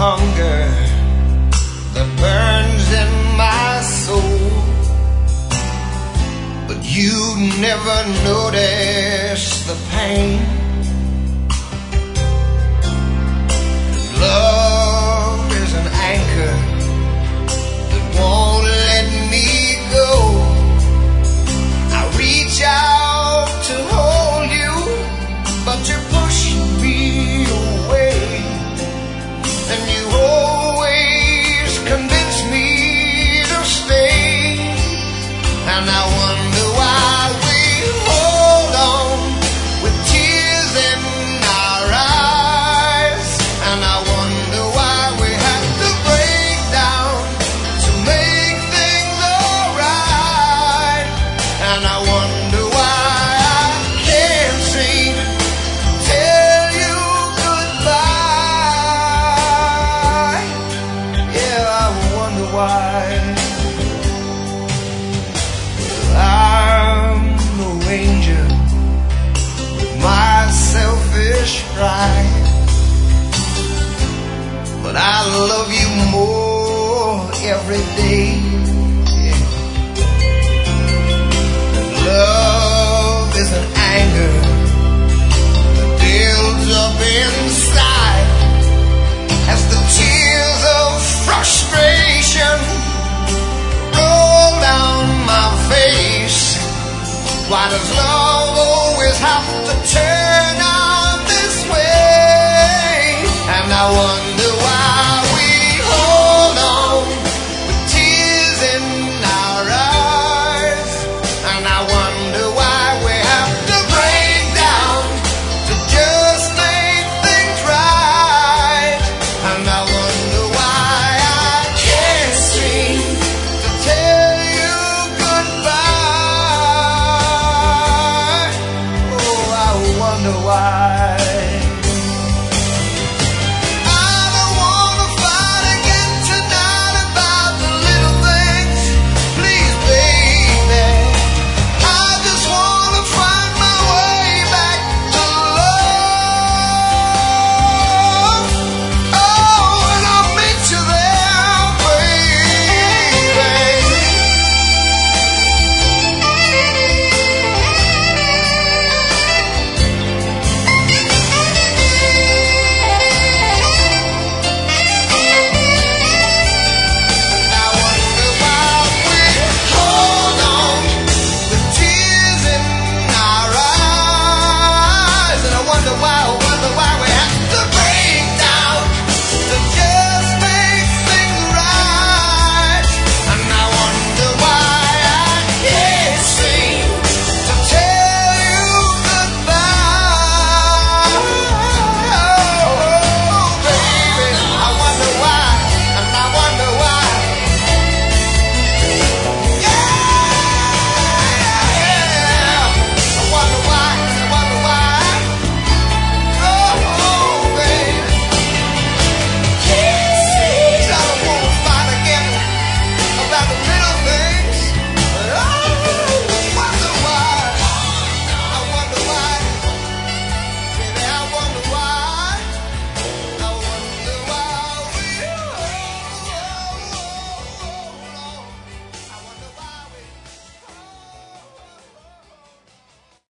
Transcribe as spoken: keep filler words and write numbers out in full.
hunger that burns in my soul, but you never notice the pain. Love is an anchor that won't let me go. I reach out to hold you, but you push me away, and you always convince me to stay. And I wonder why we hold on with tears in our eyes. And I wonder why we have to break down to make things alright. And I wonder why I can't seem to tell you goodbye. Yeah, I wonder why. I'm no angel with my selfish pride, but I love you more every day. Yeah. Love is an anger that builds up inside as the tears of frustration roll down my face. Why does love always have to turn out this way? And I wonder why